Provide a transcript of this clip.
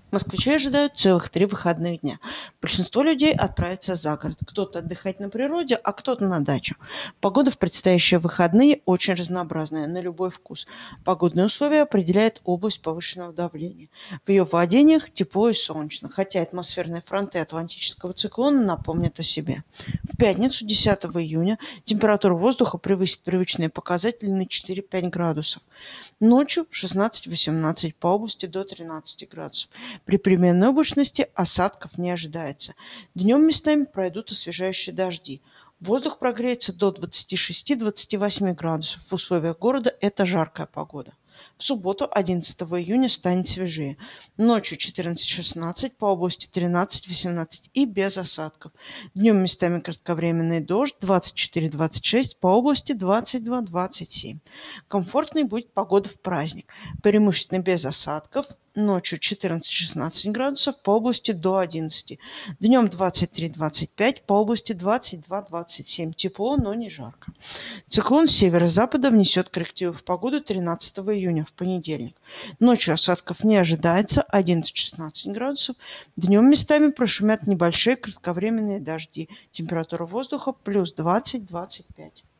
Москвичи ожидают целых 3 выходных дня. Большинство людей отправятся за город. Кто-то отдыхать на природе, а кто-то на дачу. Погода в предстоящие выходные очень разнообразная, на любой вкус. Погодные условия определяет область повышенного давления. В ее владениях тепло и солнечно, хотя атмосферные фронты атлантического циклона напомнят о себе. В пятницу, 10 июня, температура воздуха превысит привычные показатели на 4-5 градусов. Ночью 16-18, по области до 13 градусов. При переменной облачности осадков не ожидается. Днем местами пройдут освежающие дожди. Воздух прогреется до 26-28 градусов. В условиях города это жаркая погода. В субботу, 11 июня, станет свежее. Ночью 14-16, по области 13-18 и без осадков. Днем местами кратковременный дождь 24-26, по области 22-27. Комфортной будет погода в праздник. Преимущественно без осадков. Ночью 14-16 градусов, по области до 11. Днем 23-25, по области 22-27. Тепло, но не жарко. Циклон с северо-запада внесет коррективы в погоду 13 июня, в понедельник. Ночью осадков не ожидается, 11-16 градусов. Днем местами прошумят небольшие кратковременные дожди. Температура воздуха плюс 20-25.